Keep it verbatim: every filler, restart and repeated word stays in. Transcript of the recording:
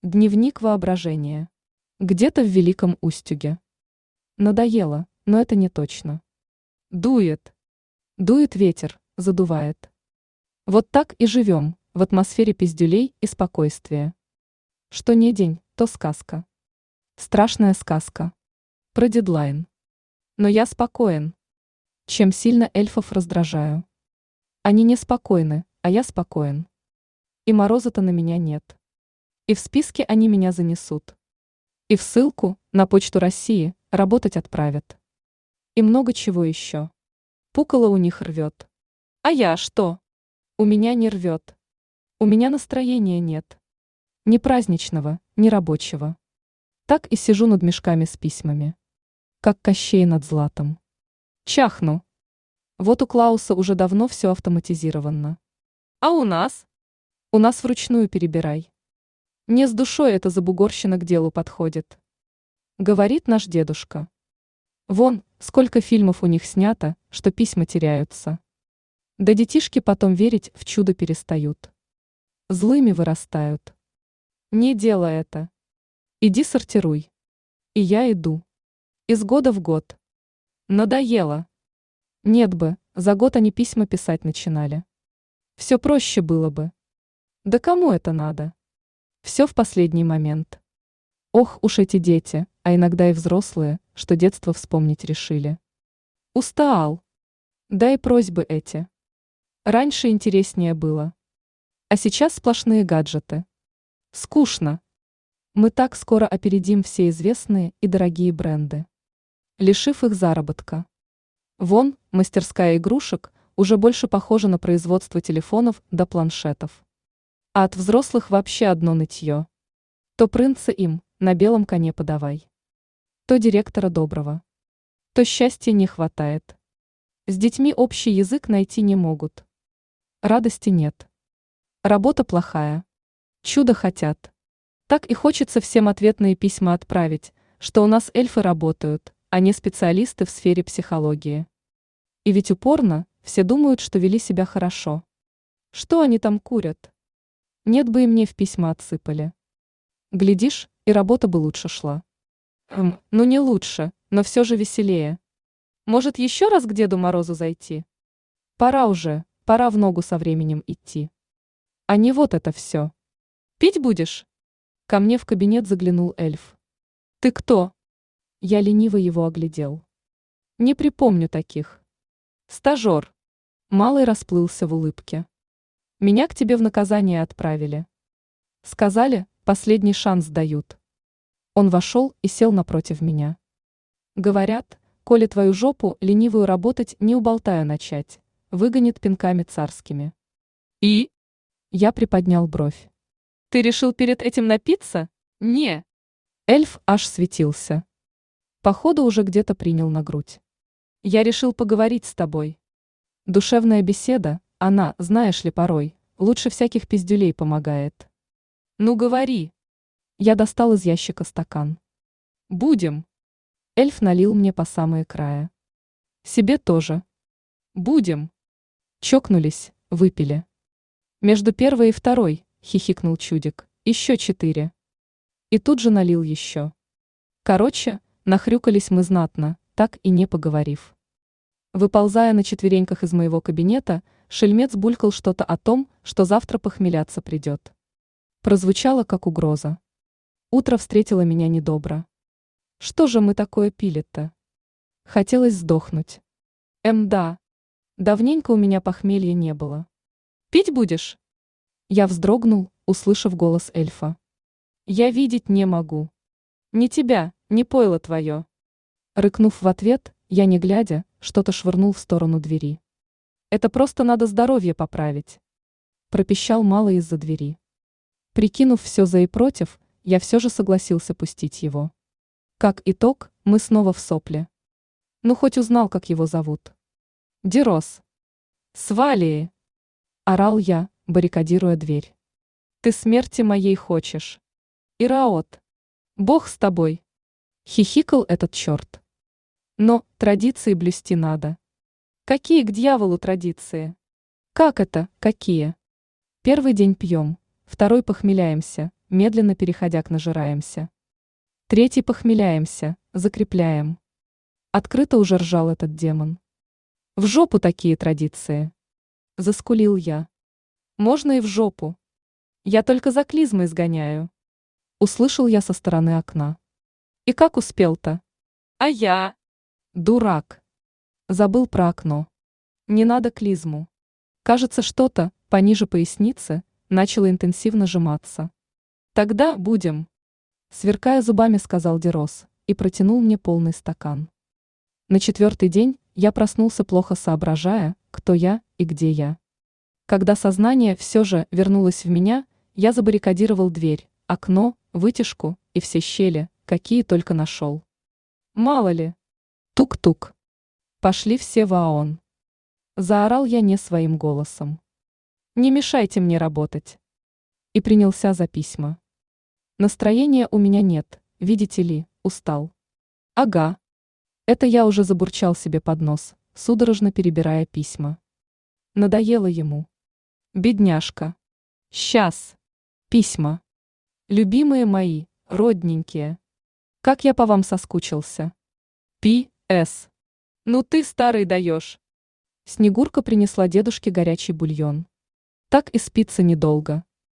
Дневник воображения. Где-то в Великом Устюге. Надоело, но это не точно. Дует. Дует ветер, задувает. Вот так и живем, в атмосфере пиздюлей и спокойствия. Что не день, то сказка. Страшная сказка. Про дедлайн. Но я спокоен. Чем сильно эльфов раздражаю. Они неспокойны, а я спокоен. И мороза-то на меня нет. И в списке они меня занесут. И в ссылку на почту России работать отправят. И много чего еще. Пукало у них рвет. А я что? У меня не рвет. У меня настроения нет. Ни праздничного, ни рабочего. Так и сижу над мешками с письмами. Как Кощей над златом. Чахну. Вот у Клауса уже давно все автоматизировано. А у нас? У нас вручную перебирай. Не с душой эта забугорщина к делу подходит. Говорит наш дедушка. Вон, сколько фильмов у них снято, что письма теряются. Да детишки потом верить в чудо перестают. Злыми вырастают. Не делай это. Иди сортируй. И я иду. Из года в год. Надоело. Нет бы, за год они письма писать начинали. Все проще было бы. Да кому это надо? Все в последний момент. Ох уж эти дети, а иногда и взрослые, что детство вспомнить решили. Устал. Да и просьбы эти. Раньше интереснее было. А сейчас сплошные гаджеты. Скучно. Мы так скоро опередим все известные и дорогие бренды, лишив их заработка. Вон, мастерская игрушек уже больше похожа на производство телефонов до планшетов. А от взрослых вообще одно нытье. То принца им на белом коне подавай. То директора доброго. То счастья не хватает. С детьми общий язык найти не могут. Радости нет. Работа плохая. Чудо хотят. Так и хочется всем ответные письма отправить, что у нас эльфы работают, а не специалисты в сфере психологии. И ведь упорно все думают, что вели себя хорошо. Что они там курят? Нет бы и мне в письма отсыпали. Глядишь, и работа бы лучше шла. Хм, ну не лучше, но все же веселее. Может, еще раз к Деду Морозу зайти? Пора уже, пора в ногу со временем идти. А не вот это все. Пить будешь? Ко мне в кабинет заглянул эльф. Ты кто? Я лениво его оглядел. Не припомню таких. Стажер. Малый расплылся в улыбке. Меня к тебе в наказание отправили. Сказали, последний шанс дают. Он вошел и сел напротив меня. Говорят, коли твою жопу ленивую работать не уболтаю начать, выгонит пинками царскими. И? Я приподнял бровь. Ты решил перед этим напиться? Не. Эльф аж светился. Походу уже где-то принял на грудь. Я решил поговорить с тобой. Душевная беседа, она, знаешь ли, порой, лучше всяких пиздюлей помогает. Ну говори. Я достал из ящика стакан. Будем. Эльф налил мне по самые края. Себе тоже. Будем. Чокнулись, выпили. Между первой и второй, хихикнул чудик, еще четыре. И тут же налил еще. Короче, нахрюкались мы знатно, так и не поговорив. Выползая на четвереньках из моего кабинета, шельмец булькал что-то о том, что завтра похмеляться придет. Прозвучало как угроза. Утро встретило меня недобро. Что же мы такое пили-то? Хотелось сдохнуть. Эм, да. Давненько у меня похмелья не было. Пить будешь? Я вздрогнул, услышав голос эльфа. Я видеть не могу. Ни тебя, ни пойло твое. Рыкнув в ответ, я не глядя, что-то швырнул в сторону двери. Это просто надо здоровье поправить. Пропищал малый из-за двери. Прикинув все за и против, я все же согласился пустить его. Как итог, мы снова в сопле. Ну хоть узнал, как его зовут. Дерос. Свалии. Орал я, баррикадируя дверь. Ты смерти моей хочешь. Ираот. Бог с тобой. Хихикал этот черт. Но традиции блюсти надо. Какие к дьяволу традиции? Как это, какие? Первый день пьем, второй похмеляемся, медленно переходя к нажираемся. Третий похмеляемся, закрепляем. Открыто уже ржал этот демон. В жопу такие традиции. Заскулил я. Можно и в жопу. Я только за клизмой сгоняю. Услышал я со стороны окна. И как успел-то? А я? Дурак. Забыл про окно. Не надо клизму. Кажется, что-то, пониже поясницы, начало интенсивно сжиматься. Тогда будем. Сверкая зубами, сказал Дерос и протянул мне полный стакан. На четвертый день я проснулся, плохо соображая, кто я и где я. Когда сознание все же вернулось в меня, я забаррикадировал дверь, окно, вытяжку и все щели, какие только нашел. Мало ли. Тук-тук. Пошли все в АОН. Заорал я не своим голосом. Не мешайте мне работать. И принялся за письма. Настроения у меня нет, видите ли, устал. Ага. Это я уже забурчал себе под нос, судорожно перебирая письма. Надоело ему. Бедняжка. Сейчас. Письма. Любимые мои, родненькие. Как я по вам соскучился. Пи С. Ну ты, старый, даешь. Снегурка принесла дедушке горячий бульон. Так и спится недолго.